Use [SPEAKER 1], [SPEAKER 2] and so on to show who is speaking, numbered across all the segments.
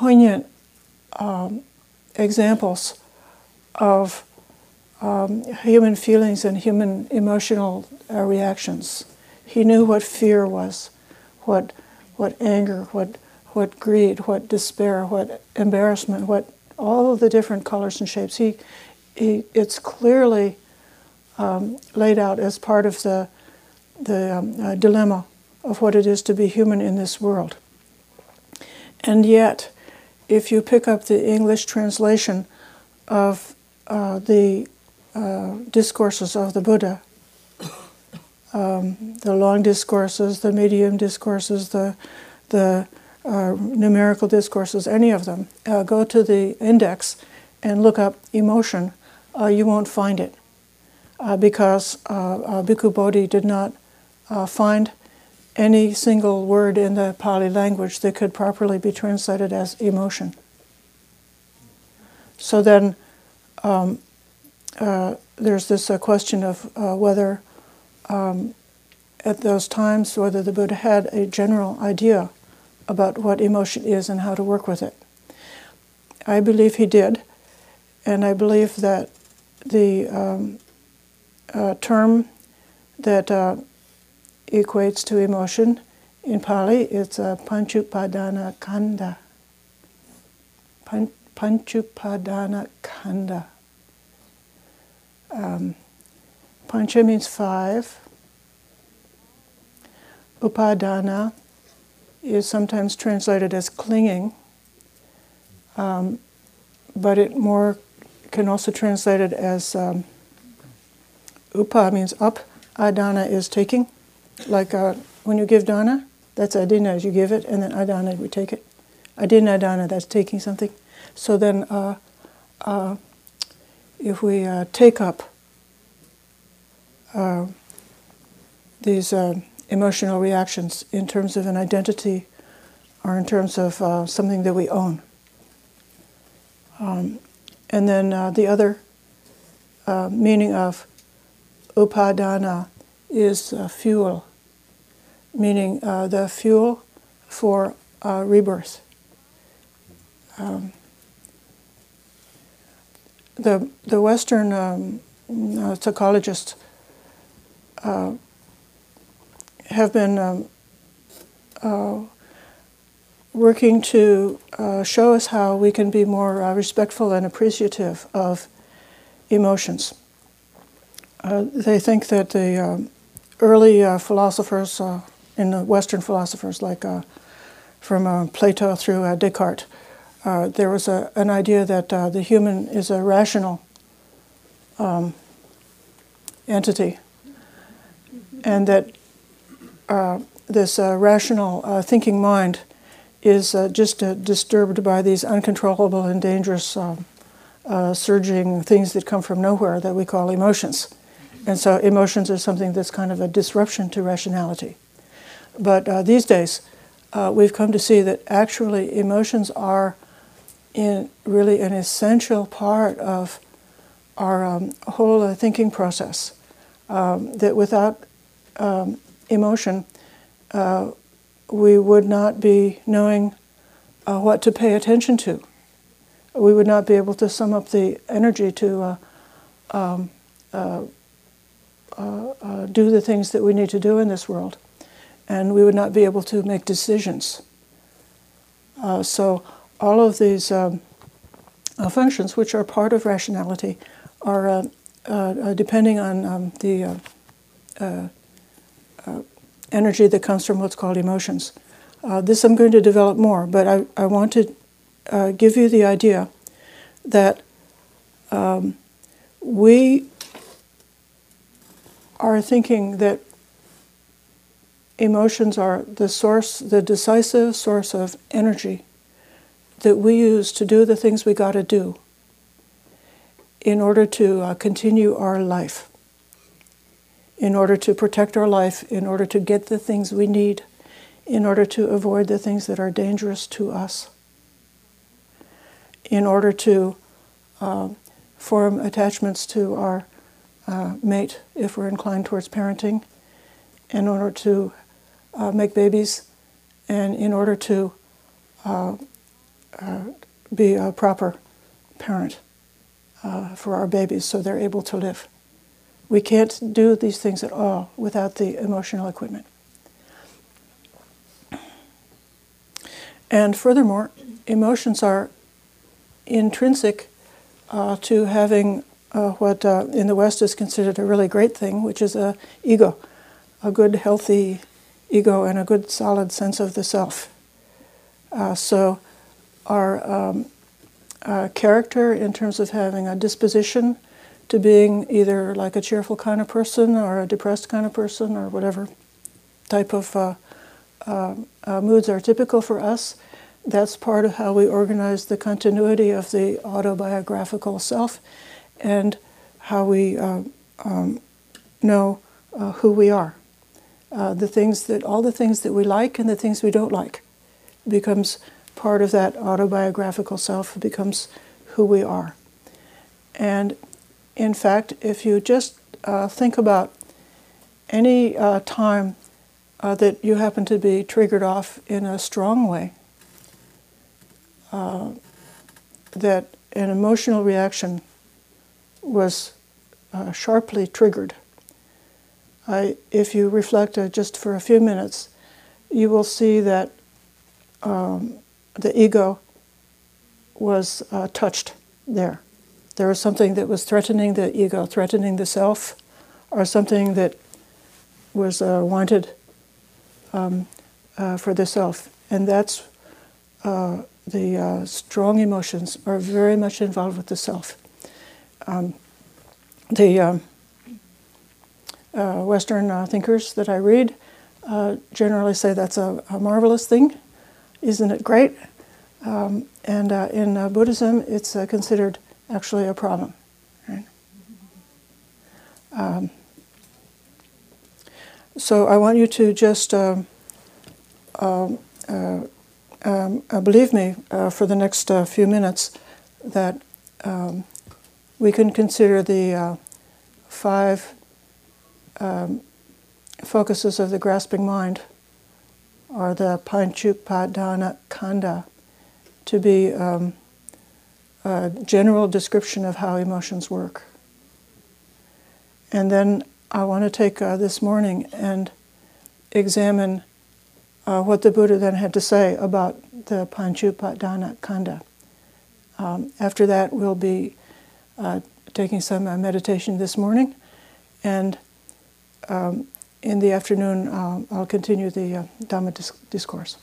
[SPEAKER 1] poignant examples of human feelings and human emotional reactions. He knew what fear was, what anger, what greed, what despair, what embarrassment, what all of the different colors and shapes. It's clearly laid out as part of the dilemma of what it is to be human in this world. And yet, if you pick up the English translation of the discourses of the Buddha, the long discourses, the medium discourses, the numerical discourses, any of them, go to the index and look up emotion, you won't find it because Bhikkhu Bodhi did not find any single word in the Pali language that could properly be translated as emotion. So then there's this question of whether at those times whether the Buddha had a general idea about what emotion is and how to work with it. I believe he did, and I believe that the term that equates to emotion in Pali, it's Panchupadana Khandha. Panchupadana Khandha. Pancha means five. Upadana is sometimes translated as clinging, but it more can also translate it as upa means up, adana is taking. Like when you give dana, that's adina, as you give it, and then adana, we take it. Adina adana, that's taking something. So then if we take up these emotional reactions in terms of an identity or in terms of something that we own. And then the other meaning of upadana is fuel, meaning the fuel for rebirth. The Western psychologists have been working to show us how we can be more respectful and appreciative of emotions. They think that the early philosophers, in the Western philosophers, like from Plato through Descartes, there was an idea that the human is a rational entity, and that this rational thinking mind is just disturbed by these uncontrollable and dangerous surging things that come from nowhere that we call emotions. And so emotions are something that's kind of a disruption to rationality. But these days, we've come to see that actually emotions are really an essential part of our whole thinking process. That without emotion, we would not be knowing what to pay attention to. We would not be able to sum up the energy to do the things that we need to do in this world. And we would not be able to make decisions. So all of these functions, which are part of rationality, are depending on the energy that comes from what's called emotions. This I'm going to develop more, but I want to give you the idea that we are thinking that emotions are the source, the decisive source of energy that we use to do the things we got to do in order to continue our life, in order to protect our life, in order to get the things we need, in order to avoid the things that are dangerous to us, in order to form attachments to our mate if we're inclined towards parenting, in order to make babies, and in order to be a proper parent for our babies so they're able to live. We can't do these things at all without the emotional equipment. And furthermore, emotions are intrinsic to having what in the West is considered a really great thing, which is a ego, a good, healthy ego and a good, solid sense of the self. So our character in terms of having a disposition to being either like a cheerful kind of person or a depressed kind of person or whatever type of moods are typical for us, that's part of how we organize the continuity of the autobiographical self and how we know who we are. All the things that we like and the things we don't like becomes part of that autobiographical self, becomes who we are. And in fact, if you just think about any time that you happen to be triggered off in a strong way, that an emotional reaction was sharply triggered. If you reflect just for a few minutes, you will see that the ego was touched there. There was something that was threatening the ego, threatening the self, or something that was wanted for the self. And that's the strong emotions are very much involved with the self. The Western thinkers that I read generally say that's a marvelous thing. Isn't it great? And in Buddhism, it's considered actually a problem. Right? So I want you to just believe me for the next few minutes that we can consider the 5 focuses of the grasping mind, or the Panchupadana Khandha, to be a general description of how emotions work. And then I want to take this morning and examine what the Buddha then had to say about the Panchupadana Khandha. After that, we'll be taking some meditation this morning, and in the afternoon, I'll continue the Dhamma discourse.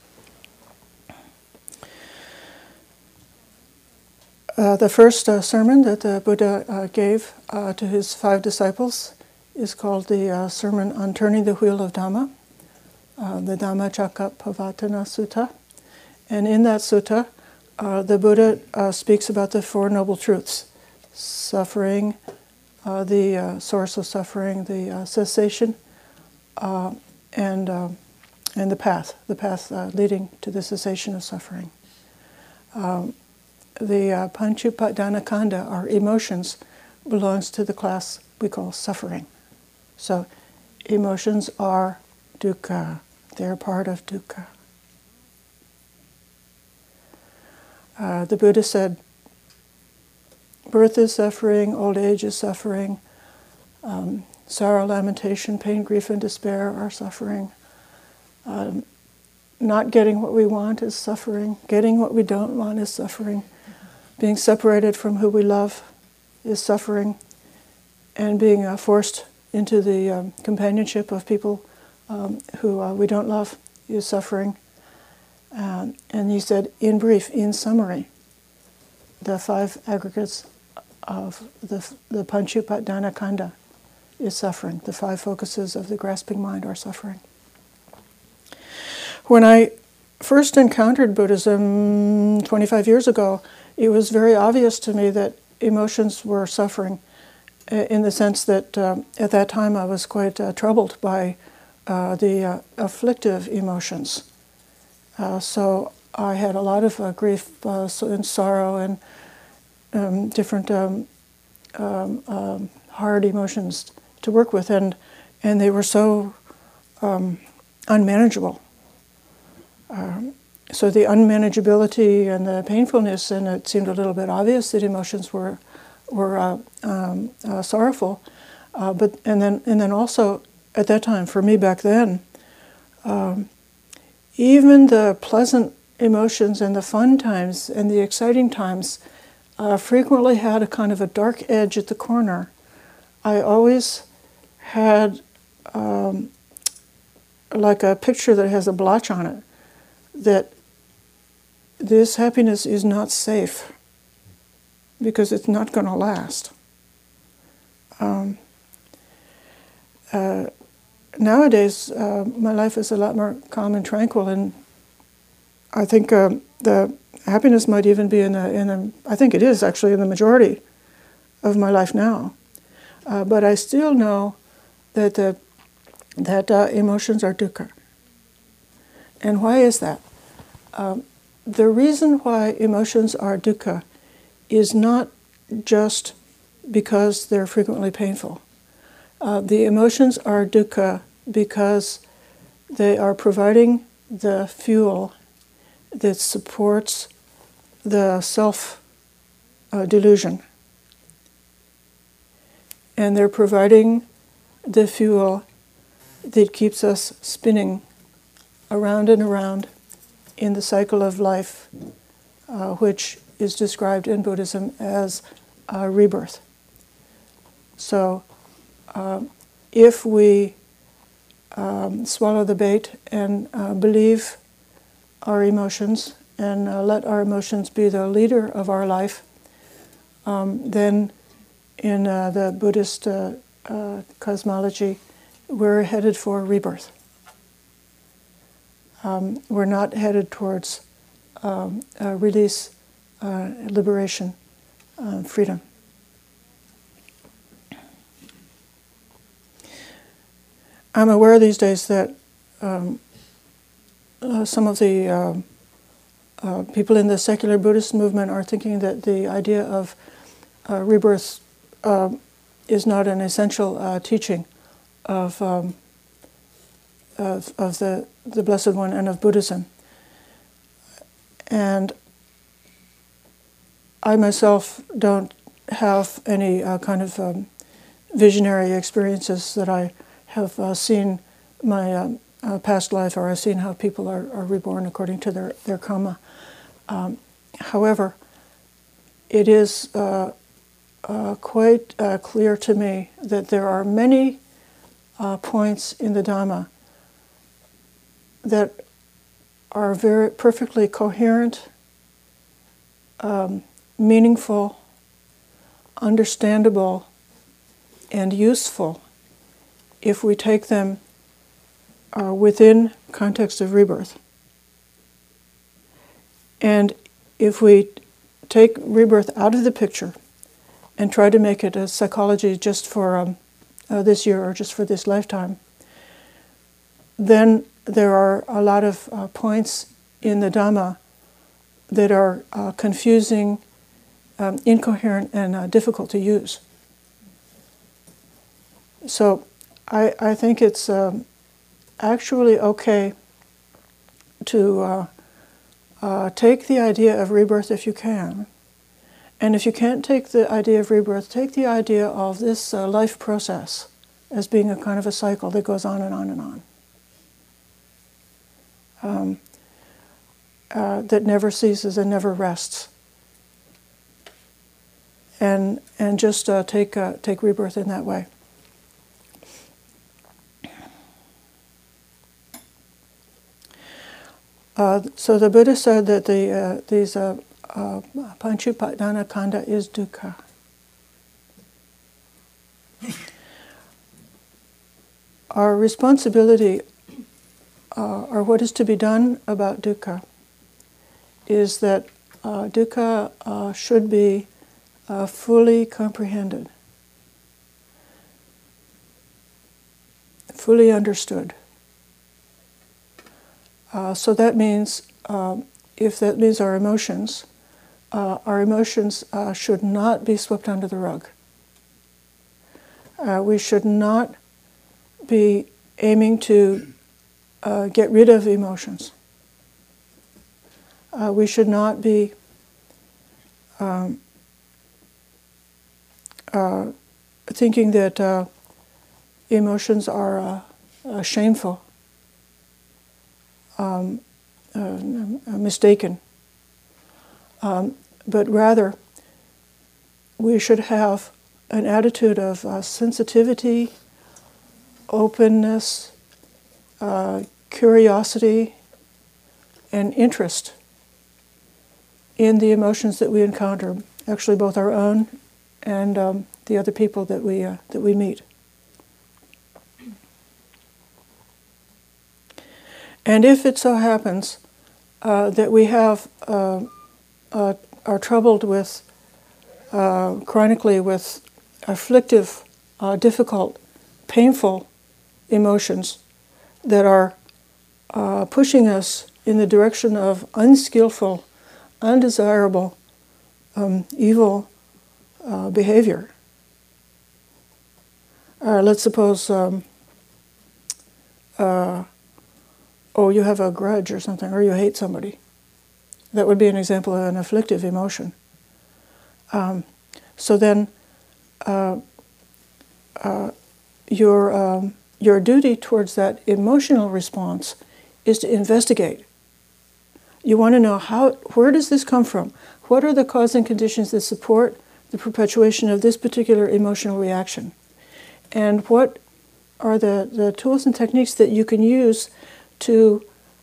[SPEAKER 1] The first sermon that the Buddha gave to his 5 disciples is called the Sermon on Turning the Wheel of Dhamma, the Dhammacakkappavattana Sutta. And in that sutta, the Buddha speaks about the 4 Noble Truths: suffering, the source of suffering, the cessation, and the path leading to the cessation of suffering. The Panchupadana Khandha, our emotions, belongs to the class we call suffering. So emotions are dukkha. They're part of dukkha. The Buddha said, birth is suffering, old age is suffering, sorrow, lamentation, pain, grief, and despair are suffering. Not getting what we want is suffering. Getting what we don't want is suffering. Being separated from who we love is suffering. And being forced into the companionship of people who we don't love is suffering. And he said, in brief, in summary, the 5 aggregates of the Panchupadana Khandha is suffering. The 5 focuses of the grasping mind are suffering. When I first encountered Buddhism 25 years ago, it was very obvious to me that emotions were suffering, in the sense that at that time I was quite troubled by the afflictive emotions. So I had a lot of grief and sorrow and different hard emotions to work with, and they were so unmanageable. So the unmanageability and the painfulness, and it seemed a little bit obvious that emotions were sorrowful, but and then also at that time for me back then, even the pleasant emotions and the fun times and the exciting times frequently had a kind of a dark edge at the corner. I always had like a picture that has a blotch on it, that this happiness is not safe because it's not going to last. Nowadays, my life is a lot more calm and tranquil, and I think the happiness might even be I think it is actually in the majority of my life now. But I still know that emotions are dukkha. And why is that? The reason why emotions are dukkha is not just because they're frequently painful. The emotions are dukkha because they are providing the fuel that supports the self-delusion. And they're providing the fuel that keeps us spinning around and around in the cycle of life, which is described in Buddhism as rebirth. So if we swallow the bait and believe our emotions and let our emotions be the leader of our life, then in the Buddhist cosmology, we're headed for rebirth. We're not headed towards release, liberation, freedom. I'm aware these days that some of the people in the secular Buddhist movement are thinking that the idea of rebirth is not an essential teaching of the Blessed One and of Buddhism. And I myself don't have any kind of visionary experiences that I have seen my past life, or I've seen how people are reborn according to their karma. However, it is quite clear to me that there are many points in the Dhamma that are very perfectly coherent, meaningful, understandable, and useful if we take them within context of rebirth. And if we take rebirth out of the picture and try to make it a psychology just for this year or just for this lifetime, then there are a lot of points in the Dhamma that are confusing, incoherent, and difficult to use. So I think it's actually okay to take the idea of rebirth if you can. And if you can't take the idea of rebirth, take the idea of this life process as being a kind of a cycle that goes on and on and on. That never ceases and never rests. And just take rebirth in that way. So the Buddha said that these Panchupadana Khandha is dukkha. Our responsibility, or what is to be done about dukkha, is that dukkha should be fully comprehended, fully understood. So that means, if that means our emotions should not be swept under the rug. We should not be aiming to get rid of emotions. We should not be thinking that emotions are shameful, mistaken, but rather we should have an attitude of sensitivity, openness, curiosity, and interest in the emotions that we encounter, actually both our own and the other people that we meet. And if it so happens that we have are troubled with chronically with afflictive, difficult, painful emotions that are pushing us in the direction of unskillful, undesirable, evil behavior. Let's suppose, you have a grudge or something, or you hate somebody. That would be an example of an afflictive emotion. So then your duty towards that emotional response is to investigate. You want to know where does this come from? What are the causing conditions that support the perpetuation of this particular emotional reaction? And what are the tools and techniques that you can use to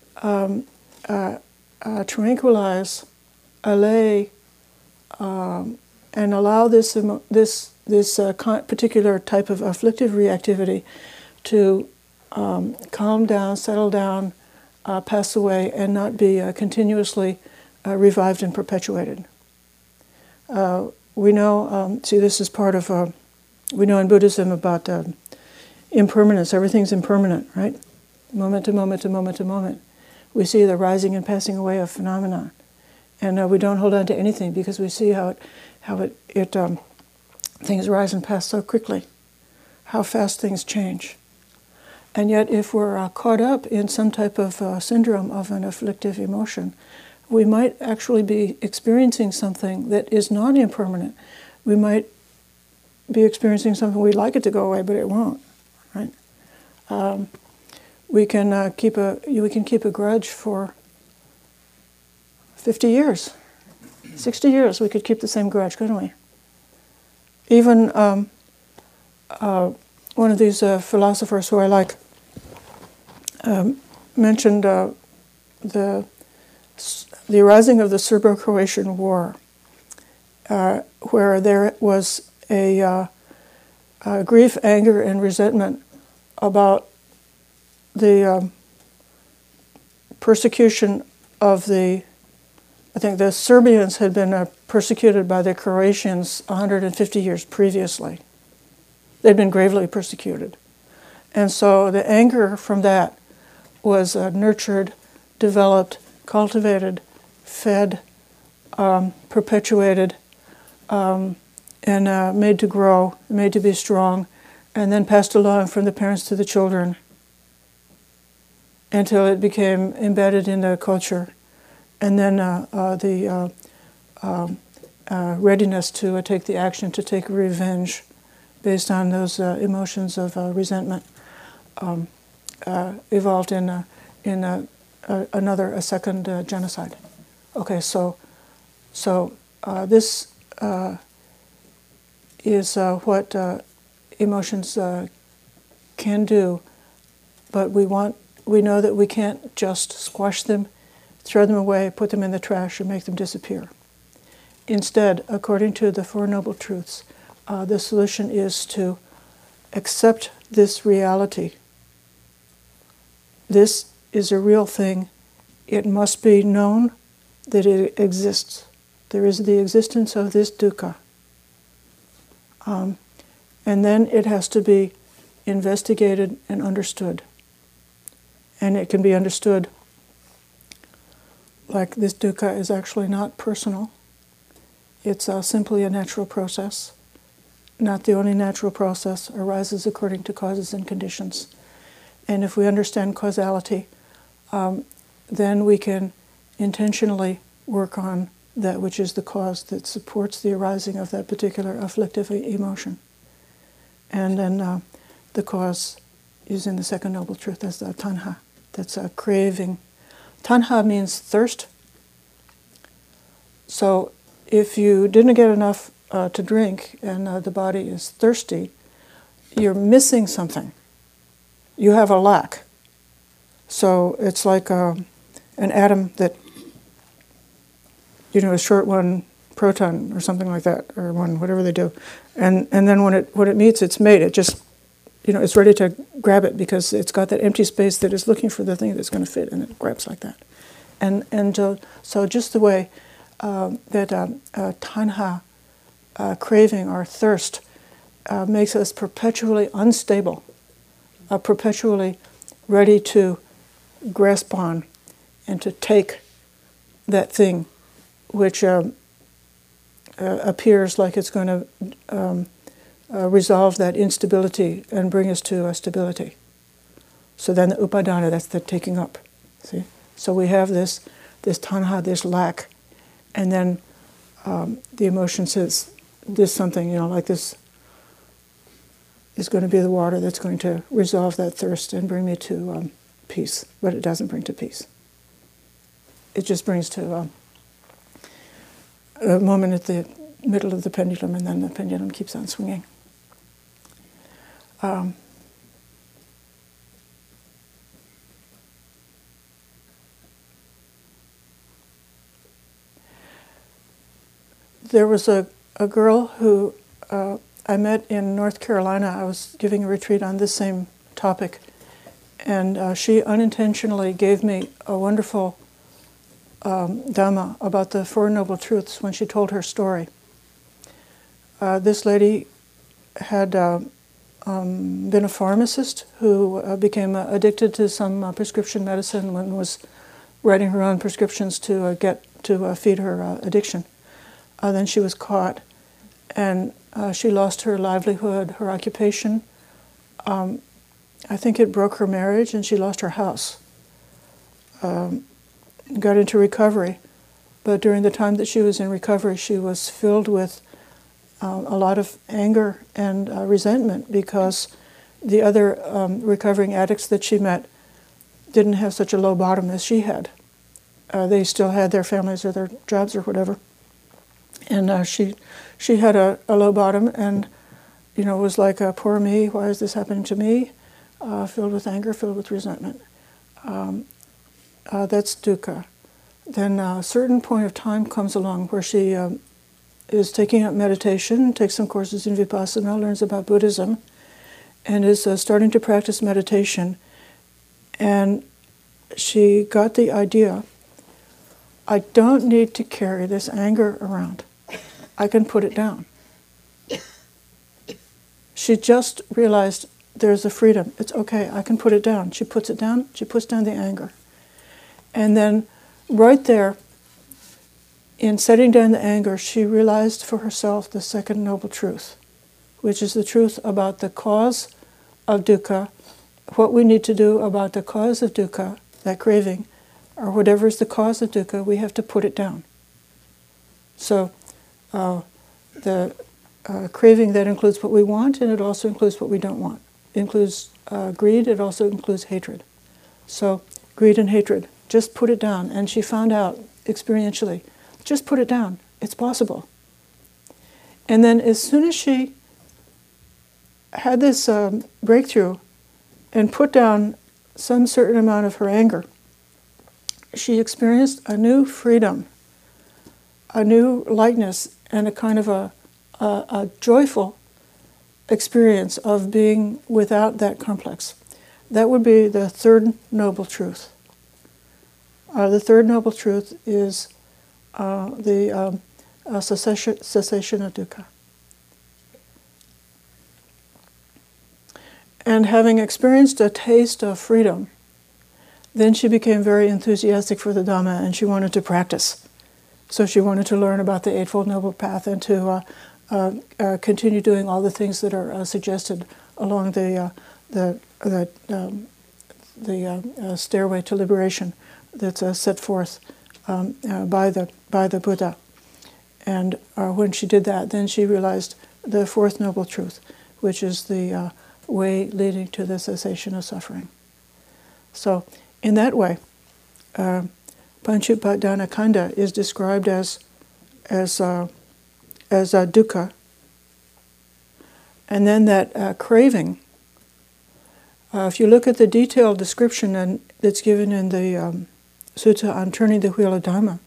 [SPEAKER 1] tranquilize, allay, and allow this particular type of afflictive reactivity to calm down, settle down, pass away, and not be continuously revived and perpetuated. We know, this is part of, we know in Buddhism about impermanence. Everything's impermanent, right? Moment to moment to moment to moment. We see the rising and passing away of phenomena. And we don't hold on to anything because we see how things rise and pass so quickly, how fast things change. And yet if we're caught up in some type of syndrome of an afflictive emotion, we might actually be experiencing something that is not impermanent. We might be experiencing something we'd like it to go away, but it won't, right? We can keep a grudge for 50 years, 60 years. We could keep the same grudge, couldn't we? Even one of these philosophers who I like mentioned the arising of the Serbo-Croatian War, where there was a grief, anger, and resentment about the persecution of the Serbians had been persecuted by the Croatians 150 years previously. They'd been gravely persecuted. And so the anger from that was nurtured, developed, cultivated, fed, perpetuated, and made to grow, made to be strong, and then passed along from the parents to the children until it became embedded in the culture. And then the readiness to take the action, to take revenge based on those emotions of resentment evolved in a second genocide. Okay, so this is what emotions can do, but we know that we can't just squash them, throw them away, put them in the trash, or make them disappear. Instead, according to the Four Noble Truths, the solution is to accept this reality. This is a real thing. It must be known that it exists. There is the existence of this dukkha. And then it has to be investigated and understood. And it can be understood like this dukkha is actually not personal. It's simply a natural process. Not the only natural process, arises according to causes and conditions. And if we understand causality, then we can intentionally work on that which is the cause that supports the arising of that particular afflictive emotion. And then the cause is in the second noble truth, that's the tanha, that's a craving. Tanha means thirst. So if you didn't get enough to drink and the body is thirsty, you're missing something. You have a lack. So it's like an atom that, a short one proton or something like that, or one, whatever they do. And then when it meets its mate, it just, it's ready to grab it because it's got that empty space that is looking for the thing that's going to fit, and it grabs like that. And so just the way that tanha, craving or thirst, makes us perpetually unstable, perpetually ready to grasp on and to take that thing which appears like it's going to resolve that instability and bring us to stability. So then the upadana, that's the taking up. See? So we have this tanha, this lack, and then the emotion says, this something, like this is going to be the water that's going to resolve that thirst and bring me to peace. But it doesn't bring to peace. It just brings to a moment at the middle of the pendulum, and then the pendulum keeps on swinging. There was a girl who I met in North Carolina. I was giving a retreat on this same topic, and she unintentionally gave me a wonderful Dhamma about the Four Noble Truths when she told her story. This lady had been a pharmacist who became addicted to some prescription medicine and was writing her own prescriptions to feed her addiction. Then she was caught, and she lost her livelihood, her occupation. I think it broke her marriage, and she lost her house. Got into recovery, but during the time that she was in recovery, she was filled with a lot of anger and resentment because the other recovering addicts that she met didn't have such a low bottom as she had. They still had their families or their jobs or whatever. And she had a low bottom, and was like, poor me, why is this happening to me? Filled with anger, filled with resentment. That's dukkha. Then a certain point of time comes along where she is taking up meditation, takes some courses in Vipassana, learns about Buddhism, and is starting to practice meditation. And she got the idea, I don't need to carry this anger around. I can put it down. She just realized there's a freedom. It's okay, I can put it down. She puts it down, she puts down the anger. And then right there, in setting down the anger, she realized for herself the second noble truth, which is the truth about the cause of dukkha, what we need to do about the cause of dukkha, that craving, or whatever is the cause of dukkha, we have to put it down. So the craving, that includes what we want, and it also includes what we don't want. It includes greed, it also includes hatred. So greed and hatred, just put it down. And she found out experientially, just put it down. It's possible. And then as soon as she had this breakthrough and put down some certain amount of her anger, she experienced a new freedom, a new lightness, and a kind of a joyful experience of being without that complex. That would be the third noble truth. The third noble truth is the cessation of dukkha. And having experienced a taste of freedom, then she became very enthusiastic for the Dhamma, and she wanted to practice. So she wanted to learn about the Eightfold Noble Path and to continue doing all the things that are suggested along the stairway to liberation that's set forth by the Buddha. And when she did that, then she realized the fourth noble truth, which is the way leading to the cessation of suffering. So, in that way, Panchupadana Khandha is described as dukkha, and then that craving. If you look at the detailed description that's given in the Sutta on turning the wheel of Dharma,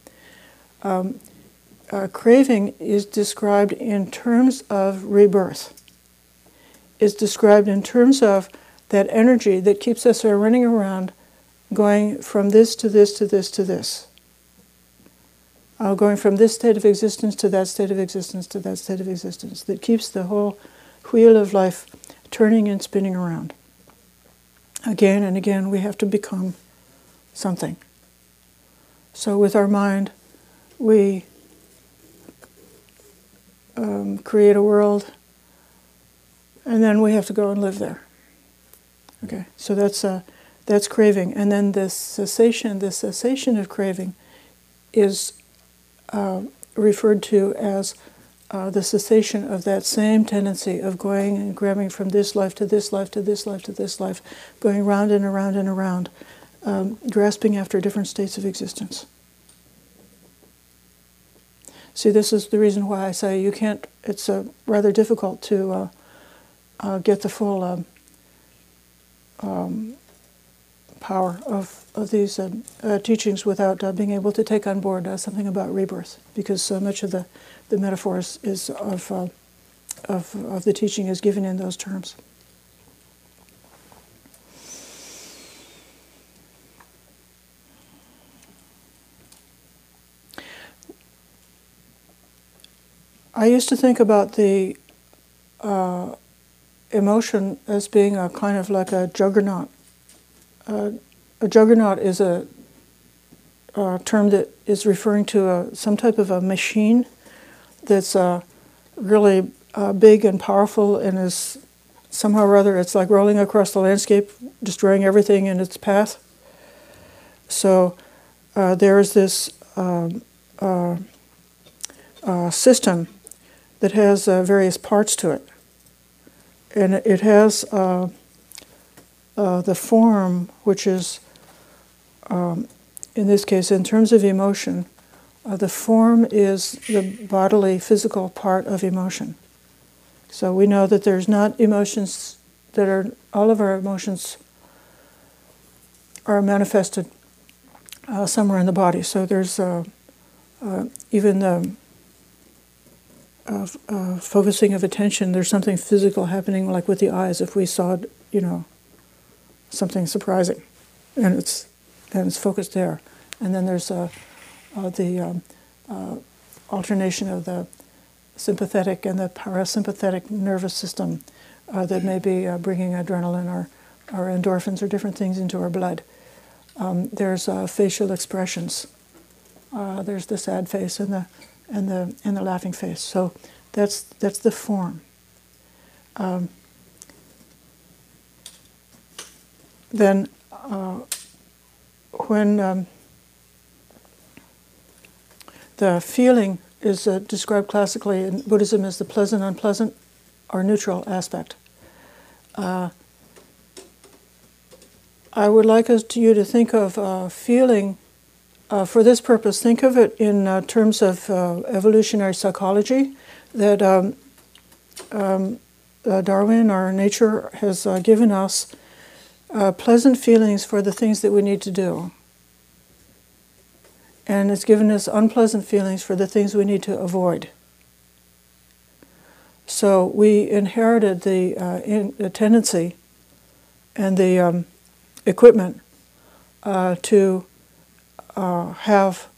[SPEAKER 1] craving is described in terms of rebirth. It's described in terms of that energy that keeps us running around, going from this to this to this to this. Going from this state of existence to that state of existence to that state of existence, that keeps the whole wheel of life turning and spinning around. Again and again, we have to become something. So with our mind, we create a world, and then we have to go and live there. Okay, so that's craving, and then the cessation of craving is referred to as the cessation of that same tendency of going and grabbing from this life to this life to this life to this life, going round and around and around, grasping after different states of existence. See, this is the reason why I say you can't, it's rather difficult to get the full power of these teachings without being able to take on board something about rebirth, because so much of the metaphors is of the teaching is given in those terms. I used to think about the emotion as being a kind of like a juggernaut. A juggernaut is a term that is referring to some type of a machine that's really big and powerful, and is somehow or other, it's like rolling across the landscape, destroying everything in its path. So there's this system that has various parts to it. And it has the form, which is, in this case, in terms of emotion, the form is the bodily, physical part of emotion. So we know that there's not emotions that are, all of our emotions are manifested somewhere in the body. So there's even the focusing of attention, there's something physical happening, like with the eyes. If we saw, something surprising, and it's focused there, and then there's the alternation of the sympathetic and the parasympathetic nervous system that may be bringing adrenaline or endorphins or different things into our blood. There's facial expressions. There's the sad face and the laughing face. So that's the form. Then when the feeling is described classically in Buddhism as the pleasant, unpleasant, or neutral aspect. I would like you to think of feeling. For this purpose, think of it in terms of evolutionary psychology, that Darwin, or nature, has given us pleasant feelings for the things that we need to do. And it's given us unpleasant feelings for the things we need to avoid. So we inherited the tendency and the equipment to have,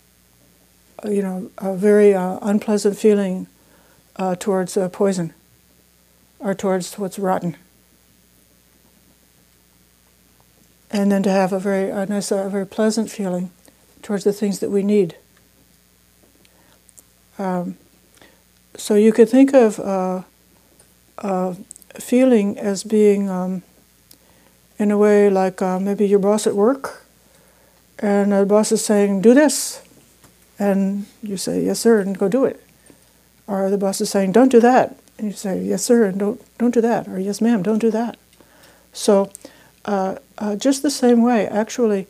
[SPEAKER 1] a very unpleasant feeling towards poison, or towards what's rotten, and then to have a very pleasant feeling towards the things that we need. So you could think of feeling as being, in a way, like maybe your boss at work. and the boss is saying, do this, and you say, yes, sir, and go do it. Or the boss is saying, don't do that, and you say, yes, sir, and don't do that. Or yes, ma'am, don't do that. So just the same way, actually,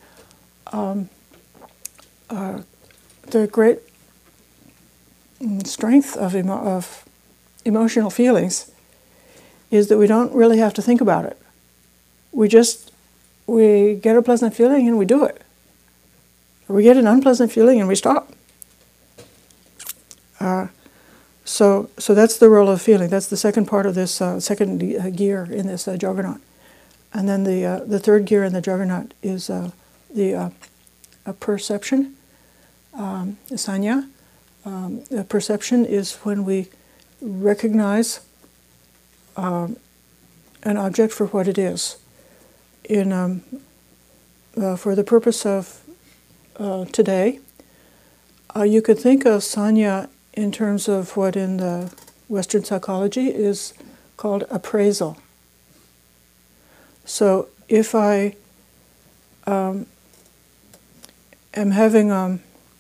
[SPEAKER 1] the great strength of emotional feelings is that we don't really have to think about it. We get a pleasant feeling and we do it. Or we get an unpleasant feeling and we stop. So that's the role of feeling. That's the second part of this second gear in this juggernaut. And then the third gear in the juggernaut is the perception, sanya. The perception is when we recognize an object for what it is. For the purpose of today, you could think of sanya in terms of what in the Western psychology is called appraisal. So if I am having,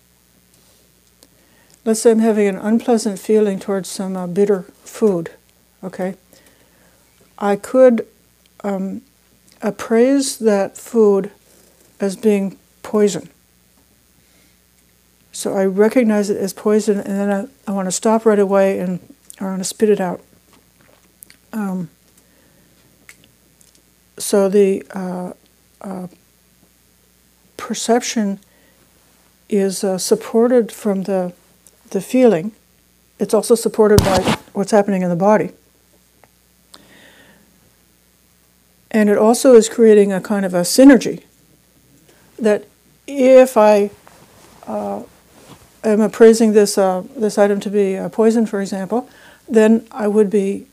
[SPEAKER 1] let's say I'm having an unpleasant feeling towards some bitter food, okay? I could appraise that food as being poison. So I recognize it as poison, and then I want to stop right away and I want to spit it out. So the perception is supported from the feeling. It's also supported by what's happening in the body. And it also is creating a kind of a synergy that if I am appraising this item to be poison, for example, then I would be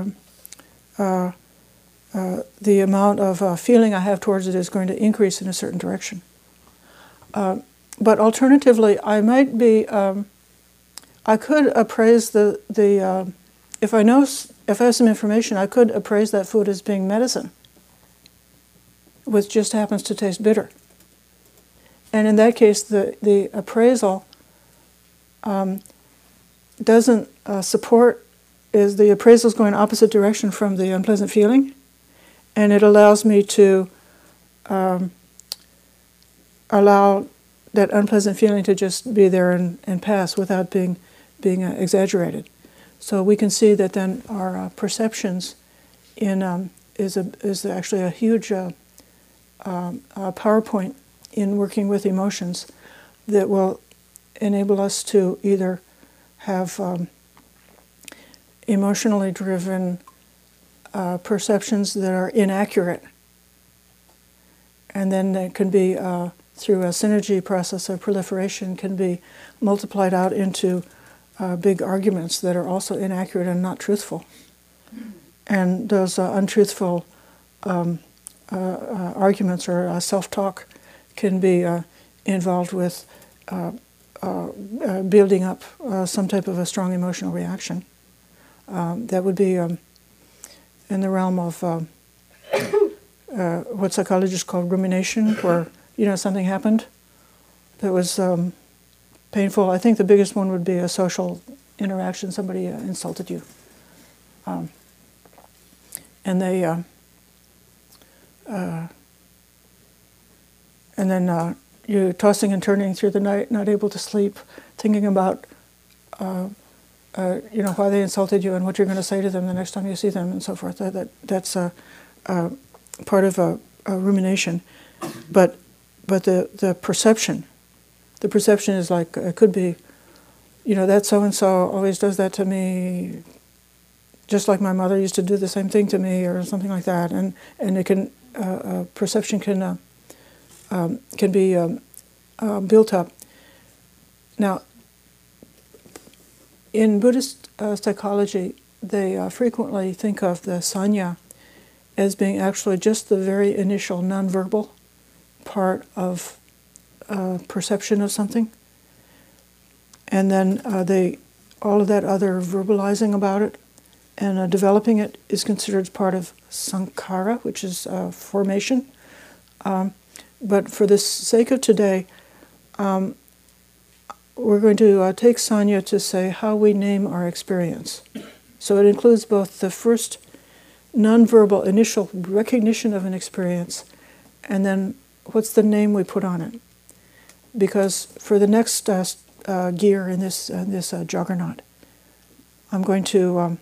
[SPEAKER 1] the amount of feeling I have towards it is going to increase in a certain direction. But alternatively, I might be I could appraise if I have some information, I could appraise that food as being medicine, which just happens to taste bitter. And in that case, the appraisal doesn't support, the appraisal is going opposite direction from the unpleasant feeling, and it allows me to allow that unpleasant feeling to just be there and pass without being exaggerated. So we can see that then our perceptions is actually a huge PowerPoint in working with emotions that will enable us to either have emotionally driven perceptions that are inaccurate, and then it can be through a synergy process of proliferation can be multiplied out into big arguments that are also inaccurate and not truthful. And those untruthful arguments or self-talk can be involved with building up some type of a strong emotional reaction. That would be in the realm of what psychologists call rumination, where something happened that was painful. I think the biggest one would be a social interaction. Somebody insulted you, and they and then you're tossing and turning through the night, not able to sleep, thinking about why they insulted you and what you're going to say to them the next time you see them and so forth. That's part of a rumination, but the perception is like, it could be, that so and so always does that to me, just like my mother used to do the same thing to me, or something like that, and it can perception can be built up. Now, in Buddhist psychology, they frequently think of the sanya as being actually just the very initial nonverbal part of perception of something, and then all of that other verbalizing about it and developing it is considered part of sankhara, which is formation. But for the sake of today, we're going to take Sanya to say how we name our experience. So it includes both the first nonverbal initial recognition of an experience and then what's the name we put on it. Because for the next gear in this juggernaut, I'm going to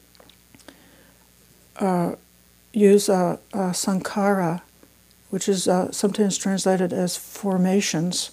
[SPEAKER 1] use sankhara, which is sometimes translated as formations,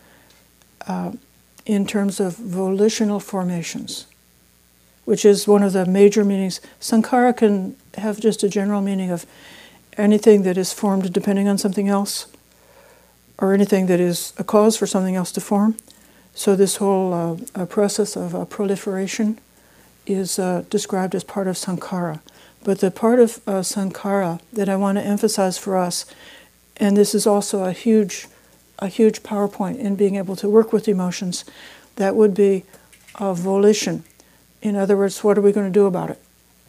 [SPEAKER 1] in terms of volitional formations, which is one of the major meanings. Sankhara can have just a general meaning of anything that is formed depending on something else, or anything that is a cause for something else to form. So this whole process of proliferation is described as part of sankhara. But the part of sankhara that I want to emphasize for us, and this is also a huge PowerPoint in being able to work with emotions, that would be volition. In other words, what are we going to do about it?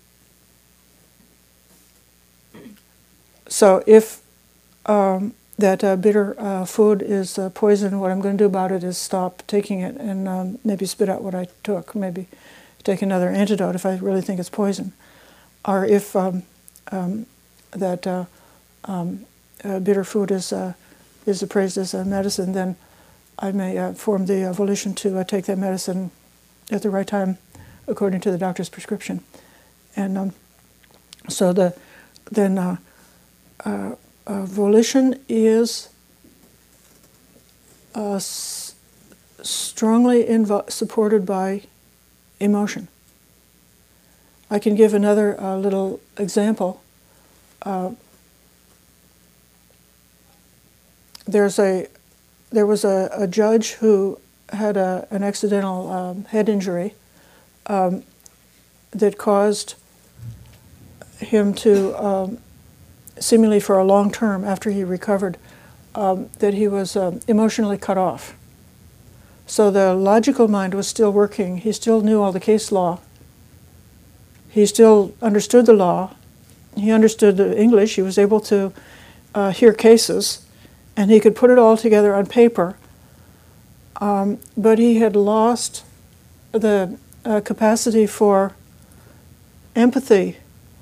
[SPEAKER 1] So if that bitter food is poison, what I'm going to do about it is stop taking it and maybe spit out what I took, maybe take another antidote if I really think it's poison. Or if that bitter food is appraised as a medicine, then I may form the volition to take that medicine at the right time according to the doctor's prescription. And so volition is strongly supported by emotion. I can give another little example. There was a judge who had an accidental head injury that caused him to, seemingly for a long term after he recovered, that he was emotionally cut off. So the logical mind was still working. He still knew all the case law. He still understood the law. He understood the English. He was able to hear cases, and he could put it all together on paper. But he had lost the capacity for empathy,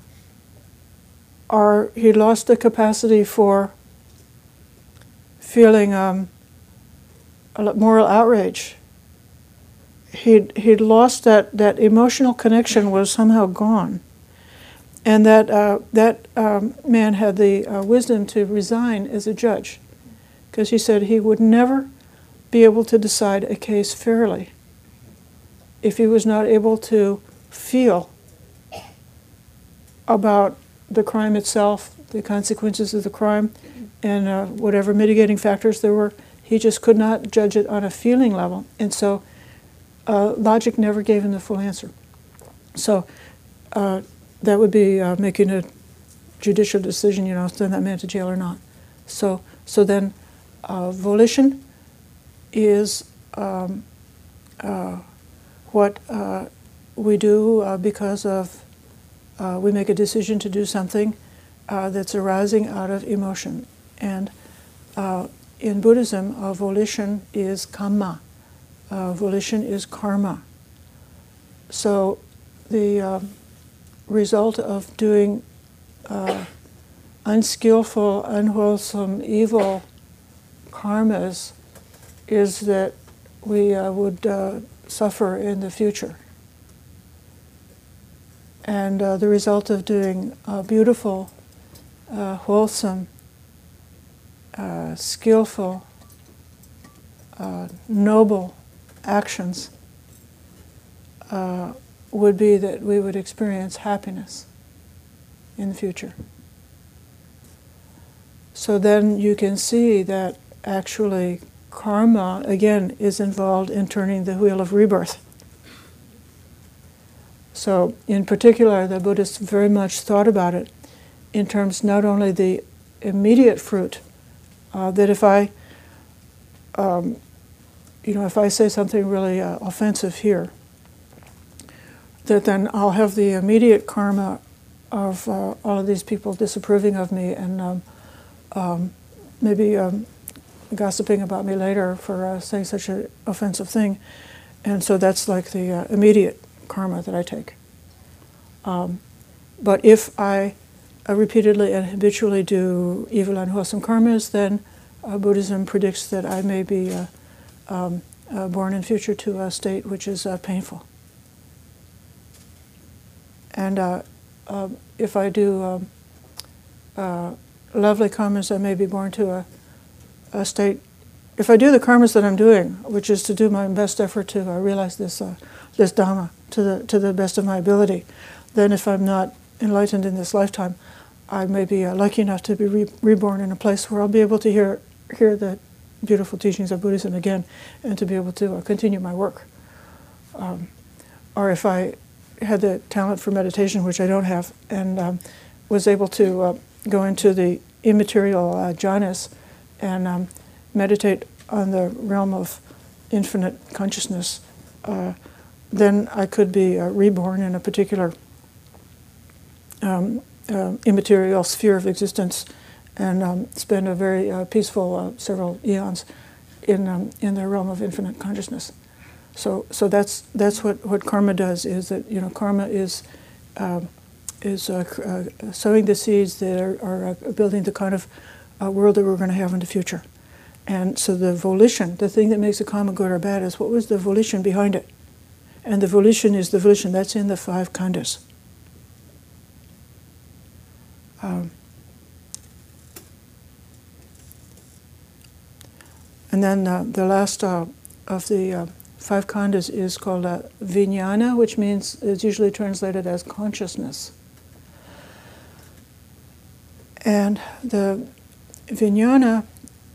[SPEAKER 1] or he lost the capacity for feeling moral outrage. He'd lost that emotional connection was somehow gone. And that man had the wisdom to resign as a judge, because he said he would never be able to decide a case fairly if he was not able to feel about the crime itself, the consequences of the crime, and whatever mitigating factors there were. He just could not judge it on a feeling level. And so logic never gave him the full answer. So that would be making a judicial decision, send that man to jail or not. So then volition is what we do because of we make a decision to do something that's arising out of emotion. And in Buddhism, volition is kamma. Volition is karma. So the result of doing unskillful, unwholesome, evil karmas is that we would suffer in the future. And the result of doing beautiful, wholesome, skillful, noble actions would be that we would experience happiness in the future. So then you can see that actually karma, again, is involved in turning the wheel of rebirth. So in particular, the Buddhists very much thought about it in terms not only the immediate fruit, that if I say something really offensive here, that then I'll have the immediate karma of all of these people disapproving of me and maybe gossiping about me later for saying such an offensive thing. And so that's like the immediate karma that I take. But if I repeatedly and habitually do evil and unwholesome karmas, then Buddhism predicts that I may be born in future to a state which is painful. And if I do lovely karmas, I may be born to a state. If I do the karmas that I'm doing, which is to do my best effort to realize this Dhamma to the best of my ability, then if I'm not enlightened in this lifetime, I may be lucky enough to be reborn in a place where I'll be able to hear the beautiful teachings of Buddhism again, and to be able to continue my work. Or if I had the talent for meditation, which I don't have, and was able to go into the immaterial jhanas and meditate on the realm of infinite consciousness, then I could be reborn in a particular immaterial sphere of existence and spend a very peaceful several eons in the realm of infinite consciousness. So that's what karma does. Is that karma is sowing the seeds that are building the kind of world that we're going to have in the future. And so the volition, the thing that makes a karma good or bad, is what was the volition behind it. And the volition is the volition that's in the 5 khandhas. And then the last of the 5 khandhas is called vijnana, which means is usually translated as consciousness. And the vijnana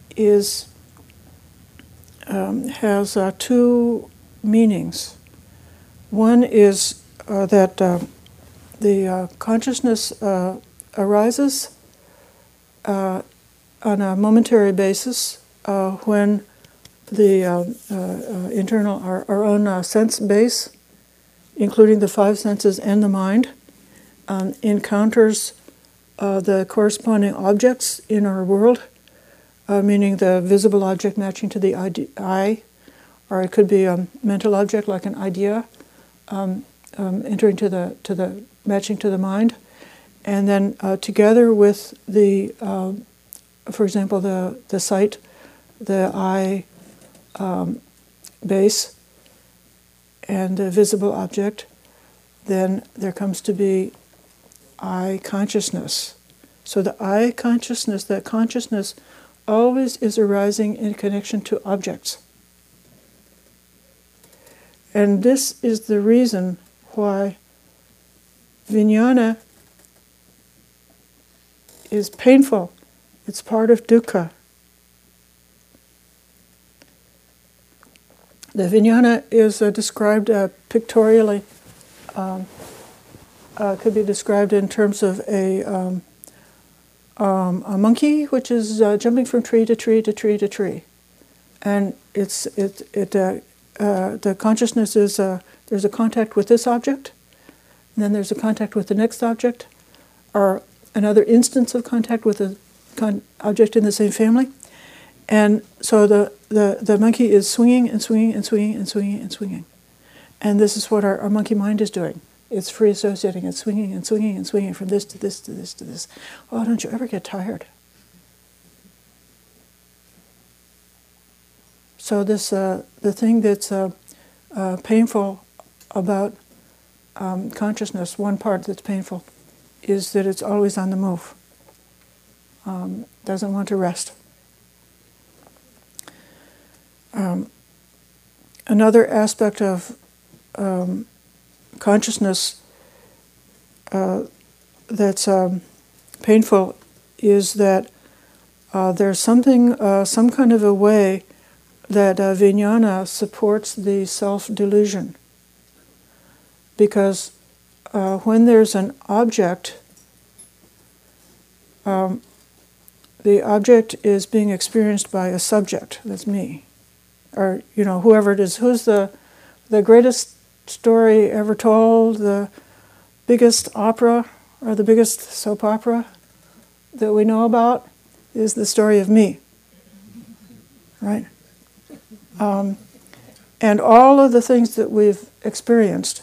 [SPEAKER 1] has 2 meanings. One is that the consciousness arises on a momentary basis when the internal, our own sense base, including the 5 senses and the mind, encounters the corresponding objects in our world, meaning the visible object matching to the eye, or it could be a mental object like an idea, entering to the matching to the mind, and then together with the, for example, the sight, the eye base, and the visible object, then there comes to be eye consciousness. So the eye consciousness, that consciousness always is arising in connection to objects. And this is the reason why vijnana is painful. It's part of dukkha. The vijnana is described pictorially, could be described in terms of a monkey which is jumping from tree to tree to tree to tree. And the consciousness is, there's a contact with this object, and then there's a contact with the next object, or another instance of contact with a object in the same family. And so the monkey is swinging and swinging and swinging and swinging and swinging. And this is what our monkey mind is doing. It's free associating. It's swinging and swinging and swinging from this to this to this to this. Oh, don't you ever get tired? So this the thing that's painful about consciousness, one part that's painful, is that it's always on the move. Doesn't want to rest. Another aspect of consciousness that's painful is that there's something, some kind of a way that vijnana supports the self-delusion. Because when there's an object, the object is being experienced by a subject, that's me. Or, whoever it is. Who's the greatest story ever told, the biggest opera, or the biggest soap opera that we know about? is the story of me, right? And all of the things that we've experienced,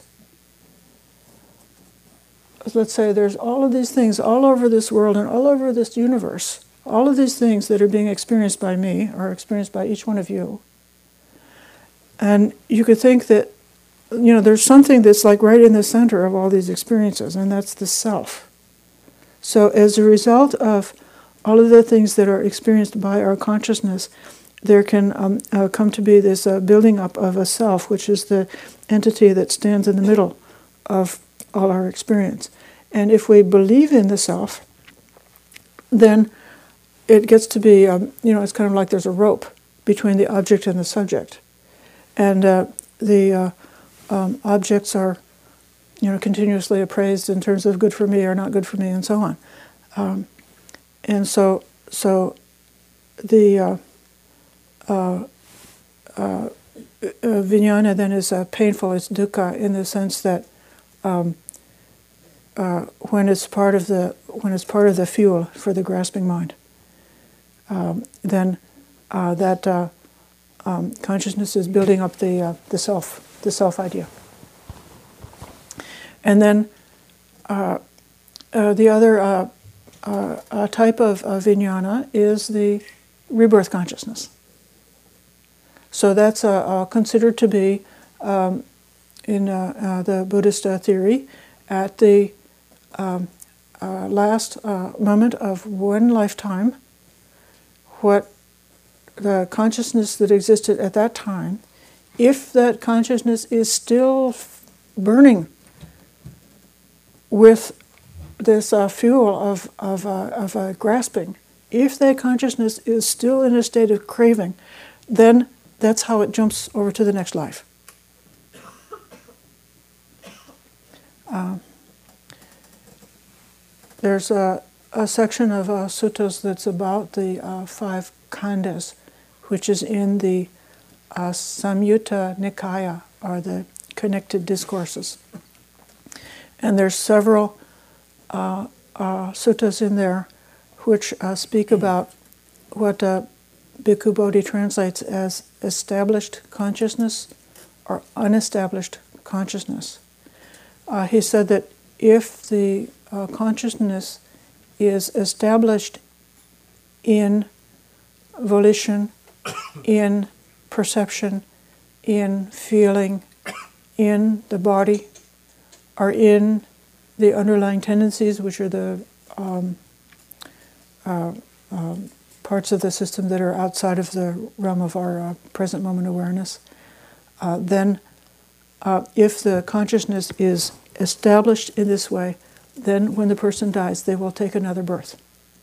[SPEAKER 1] let's say there's all of these things all over this world and all over this universe, all of these things that are being experienced by me are experienced by each one of you. And you could think that, there's something that's like right in the center of all these experiences, and that's the self. So as a result of all of the things that are experienced by our consciousness, there can come to be this building up of a self, which is the entity that stands in the middle of all our experience. And if we believe in the self, then it gets to be, it's kind of like there's a rope between the object and the subject. And the objects are, continuously appraised in terms of good for me or not good for me and so on. And so the vijnana then is painful, it's dukkha, in the sense that when it's part of the fuel for the grasping mind, then that consciousness is building up the self idea, and then the other type of vijnana is the rebirth consciousness. So that's considered to be, in the Buddhist theory, at the last moment of one lifetime, what the consciousness that existed at that time, if that consciousness is still burning with this fuel of grasping, if that consciousness is still in a state of craving, then that's how it jumps over to the next life. There's a section of suttas that's about the 5 khandhas, which is in the Samyutta Nikaya, or the connected discourses. And there's several suttas in there which speak about what Bhikkhu Bodhi translates as established consciousness or unestablished consciousness. He said that if the consciousness is established in volition, in perception, in feeling, in the body, or in the underlying tendencies, which are the parts of the system that are outside of the realm of our present moment awareness, then if the consciousness is established in this way, then when the person dies, they will take another birth.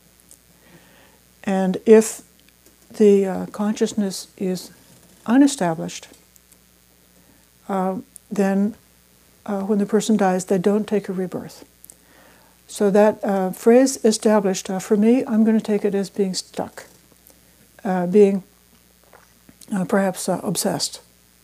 [SPEAKER 1] And if the consciousness is unestablished, then when the person dies, they don't take a rebirth. So that phrase established, for me, I'm going to take it as being stuck, being perhaps obsessed.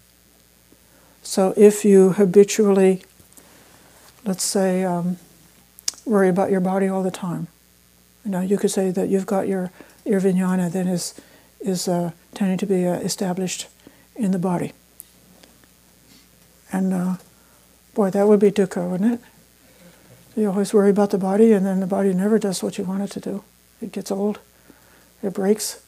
[SPEAKER 1] So if you habitually, let's say, worry about your body all the time, you could say that you've got your vijnana that is tending to be established in the body. And boy, that would be dukkha, wouldn't it? You always worry about the body, and then the body never does what you want it to do. It gets old. It breaks.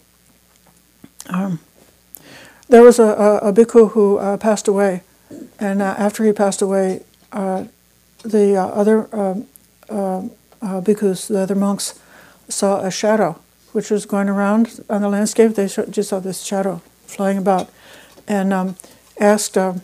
[SPEAKER 1] There was a bhikkhu who passed away, and after he passed away, the other bhikkhus, the other monks, saw a shadow which was going around on the landscape. They just saw this shadow flying about, and asked the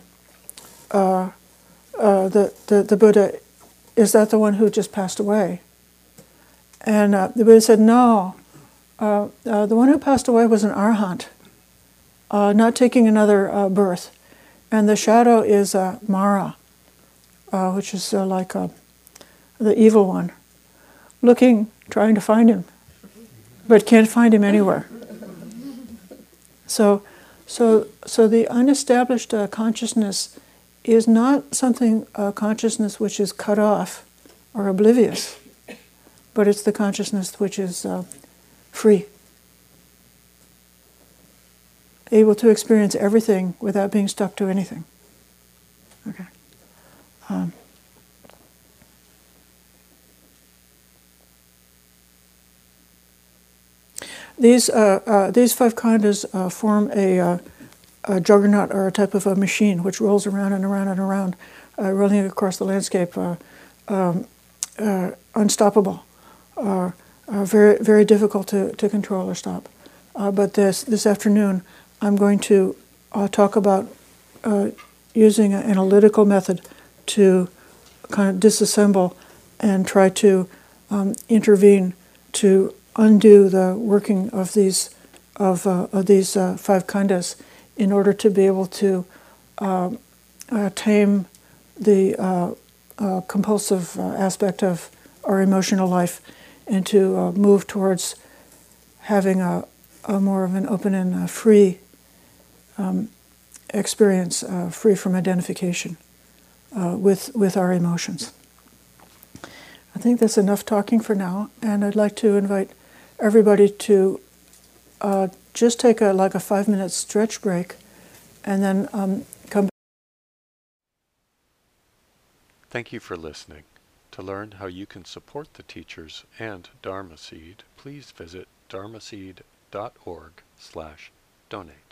[SPEAKER 1] Buddha, "Is that the one who just passed away?" And the Buddha said, "No, the one who passed away was an arahant, not taking another birth. And the shadow is Mara, which is like the evil one, trying to find him, but can't find him anywhere." So the unestablished consciousness is not something, consciousness which is cut off or oblivious, but it's the consciousness which is free, able to experience everything without being stuck to anything. Okay. These five khandhas form a juggernaut, or a type of a machine which rolls around and around and around, rolling across the landscape, unstoppable, very very difficult to control or stop. But this afternoon, I'm going to talk about using an analytical method to kind of disassemble and try to intervene to undo the working of these five khandhas in order to be able to tame the compulsive aspect of our emotional life, and to move towards having a more of an open and free experience, free from identification with our emotions. I think that's enough talking for now, and I'd like to invite everybody to just take a 5-minute stretch break, and then come back.
[SPEAKER 2] Thank you for listening. To learn how you can support the teachers and Dharma Seed, please visit dharmaseed.org/donate.